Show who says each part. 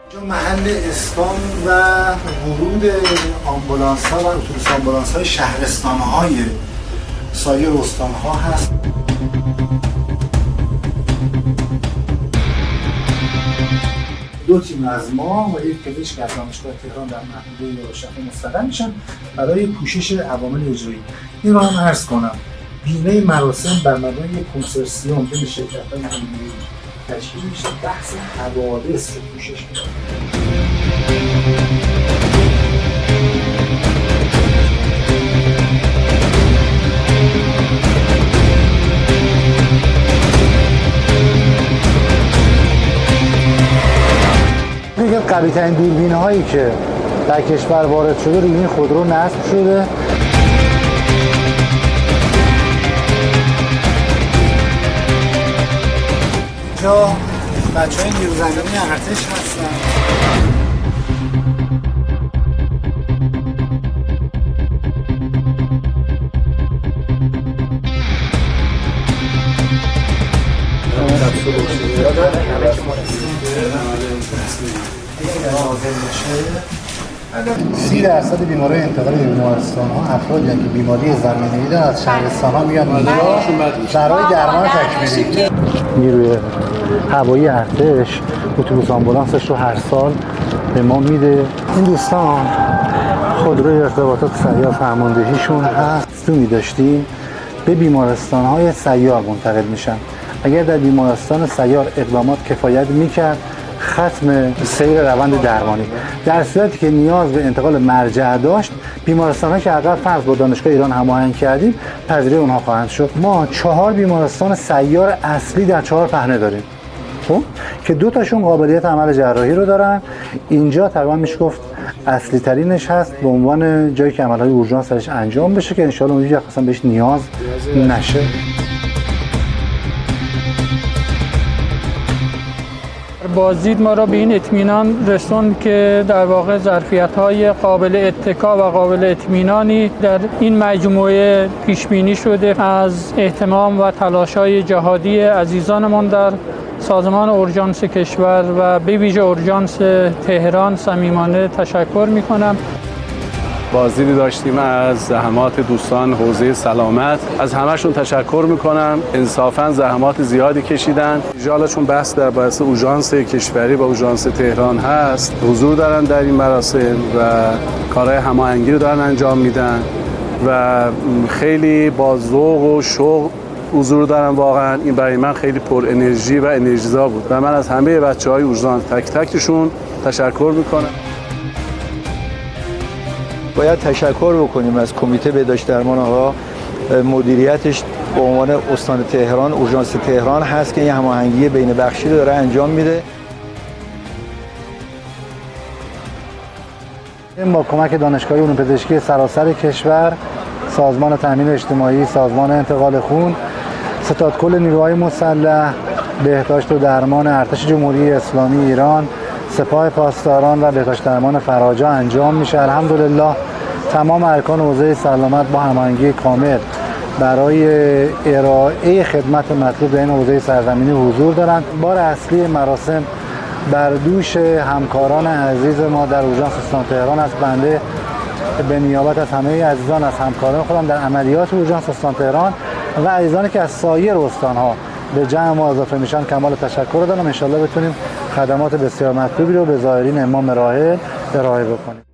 Speaker 1: محل اسکان و ورود آمبولانس ها و اتوبوس آمبولانس های شهرستان های سایر استان ها هست. دو تیم از ما و یک پزشک از دانشگاه تهران در محدوده یواشکی مستقر میشن برای پوشش عوامل اجرایی. این رو هم عرض کنم، بیمه مراسم بر مبنای یک کنسورسیوم بین شرکت‌های علمی تشکیل میشه، بحث حوادث رو پوشش میده. یکی از قوی‌ترین دوربین‌هایی که در کشور وارد شده روی این خودرو نصب شده. اینجا بچه‌های نیروی زمینی ارتش هستن. سی درصد بیماری انتقال به بیمارستان‌ها افرادی که بیماری زمینی دارن از شهرستان‌ها میان اینجا برای درمان تکمیلی. نیروی هوایی ارتش اتوبوس آمبولانسش رو هر سال به ما میده. این دوستان خودروی ارتباطات سیار فرماندهیشون هست. تو می‌داشتیم به بیمارستان‌های سیار منتقل میشن. اگر در بیمارستان سیار اقدامات کفایت میکرد، ختم سیر روند درمانی. در صورتی که نیاز به انتقال مرجع داشت، بیمارستان‌ها که عقب فرض با دانشگاه ایران هماهنگ کردیم پذیرای اونها خواهند شد. ما 4 بیمارستان سیار اصلی در 4 پهنه داریم، خب که 2 تاشون قابلیت عمل جراحی رو دارن. اینجا تقریبا میشه گفت اصلی ترینش هست به عنوان جایی که عمل‌های اورژانس درش انجام بشه که ان شاء الله اونجا اصلا بهش نیاز نشه.
Speaker 2: بازدید ما را به این اطمینان رسوند که در واقع ظرفیت‌های قابل اتکا و قابل اطمینانی در این مجموعه پیش بینی شده. از اهتمام و تلاش‌های جهادی عزیزانمان در سازمان اورژانس کشور و به ویژه اورژانس تهران صمیمانه تشکر می‌کنم.
Speaker 3: بازدیدی داشتیم از زحمات دوستان حوزه سلامت، از همه‌شون تشکر میکنم. انصافاً زحمات زیادی کشیدن. ان چون بحث در بحث اورژانس کشوری با اورژانس تهران هست، حضور دارن در این مراسم و کارهای هماهنگی رو دارن انجام میدن و خیلی با ذوق و شوق حضور دارن. واقعا این برای من خیلی پر انرژی و انرژیزا بود و من از همه بچه‌های اورژانس تک تکشون تشکر میکنم.
Speaker 4: باید تشکر بکنیم از کمیته بهداشت درمان‌ها، مدیریتش به عنوان استان تهران، اورژانس تهران هست که این هماهنگی بین بخشی رو داره انجام میده.
Speaker 1: با کمک دانشگاه علوم پزشکی سراسر کشور، سازمان تامین اجتماعی، سازمان انتقال خون، ستادکل نیروهای مسلح، بهداشت و درمان ارتش جمهوری اسلامی ایران، سپاه پاسداران و بهداشت درمان فراجا انجام میشه. الحمدلله تمام ارکان حوزه سلامت با هماهنگی کامل برای ارائه خدمت مطلوب در این حوزه سرزمینی حضور دارند. بار اصلی مراسم بر دوش همکاران عزیز ما در اورژانس استان تهران است. بنده به نیابت از همه عزیزان، از همکاران خودم در عملیات اورژانس استان تهران و عزیزانی که از سایر استان‌ها به جمع ما اضافه میشن کمال تشکر دارم. ان شاءالله بتونیم خدمات بسیار مطلوبی رو به زائرین امام راحل ارائه بکنیم.